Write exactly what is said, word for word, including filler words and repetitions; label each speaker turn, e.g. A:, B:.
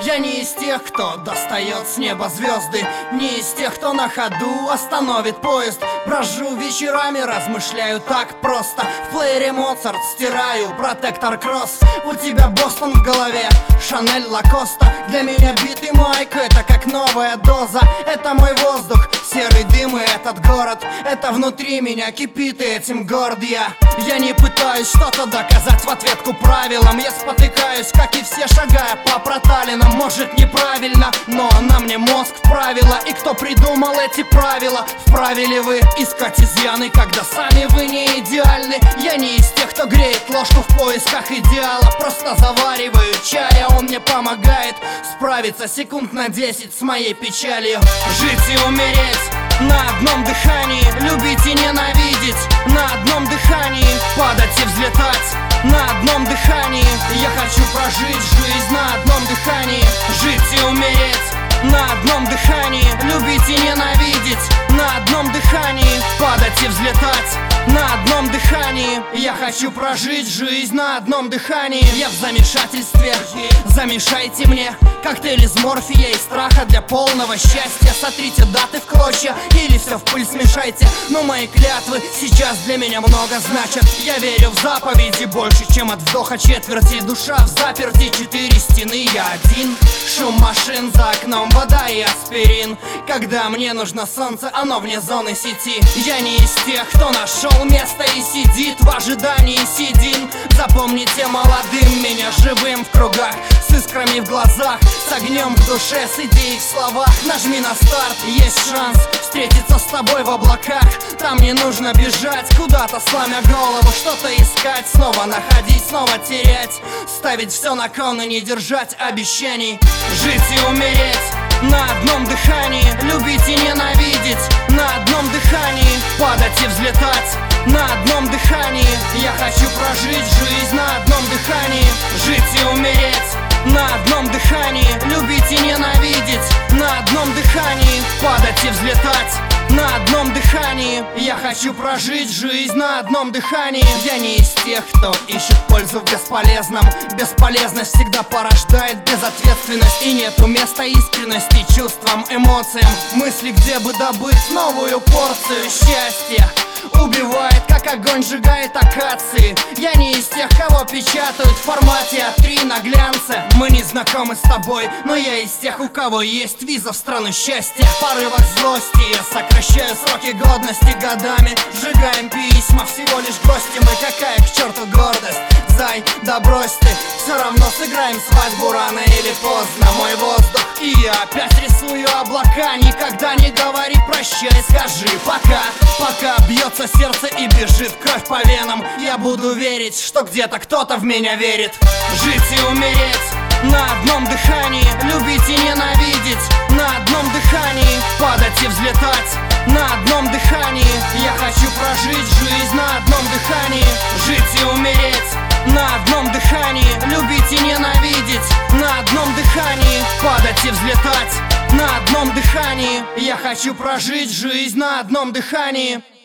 A: Я не из тех, кто достает с неба звезды, не из тех, кто на ходу остановит поезд. Брожу вечерами, размышляю так просто. В плеере Моцарт стираю Протектор Кросс. У тебя Бостон в голове, Шанель Лакоста. Для меня бит и майк — это как новая доза. Это мой воздух, серый дым и этот город. Это внутри меня кипит, и этим горд я. Я не пытаюсь что-то доказать в ответку правилам. Я спотыкаюсь, как и все, шагая по проталинам. Может, неправильно, но на мне мозг вправила. И кто придумал эти правила? Вправе ли вы искать изъяны, когда сами вы не идеальны? Я не из тех, кто греет ложку в поисках идеала. Просто завариваю чай, а он мне помогает справиться секунд на десять с моей печалью. Жить и умереть на одном дыхании, любить и ненавидеть на одном дыхании, падать и взлетать на одном дыхании. Я хочу прожить жизнь на одном дыхании, жить и умереть на одном дыхании, любить и ненавидеть на одном дыхании, падать и взлетать на одном дыхании. Я хочу прожить жизнь на одном дыхании. Я в замешательстве, замешайте мне коктейль из морфия и страха для полного счастья. Сотрите даты в клочья или все в пыль смешайте. Но мои клятвы сейчас для меня много значат. Я верю в заповеди больше, чем от вдоха четверти. Душа в заперти, четыре стены, я один. Шум машин за окном, вода и аспирин. Когда мне нужно солнце, оно вне зоны сети. Я не из тех, кто нашел место и сидит в ожидании седин. Запомните молодым меня живым в кругах, с искрами в глазах, с огнем в душе, с идеей в словах. Нажми на старт, есть шанс встретиться с тобой в облаках. Там не нужно бежать куда-то, сломя голову, что-то искать, снова находить, снова терять, ставить все на кон и не держать обещаний. Жить и умереть на одном дыхании, любить и ненавидеть на одном дыхании, падать и взлетать на одном дыхании. Я хочу прожить жизнь на одном дыхании, жить и умереть на одном дыхании, любить и ненавидеть на одном дыхании, падать и взлетать на одном дыхании. Я хочу прожить жизнь на одном дыхании. Я не из тех, кто ищет пользу в бесполезном. Бесполезность всегда порождает безответственность. И нету места искренности чувствам, эмоциям. Мысли, где бы добыть новую порцию счастья. Убивает, как огонь сжигает акации. Я не из тех, кого печатают в формате а три на глянце. Мы не знакомы с тобой, но я из тех, у кого есть виза в страну счастья. В порывах злости я сокращаю сроки годности годами. Сжигаем письма, всего лишь гости мы. Какая к черту гордость? Зай, да брось ты, все равно сыграем свадьбу рано или поздно. Мой воздух, и я опять рисую облака. Никогда не говори прощай, скажи пока. Пока бьется сердце и бежит кровь по венам, я буду верить, что где-то кто-то в меня верит. Жить и умереть на одном дыхании, любить и ненавидеть на одном дыхании, падать и взлетать на одном дыхании. Я хочу прожить жизнь на одном дыхании, жить и умереть на одном дыхании, любить и ненавидеть на одном дыхании, падать и взлетать на одном дыхании. Я хочу прожить жизнь на одном дыхании.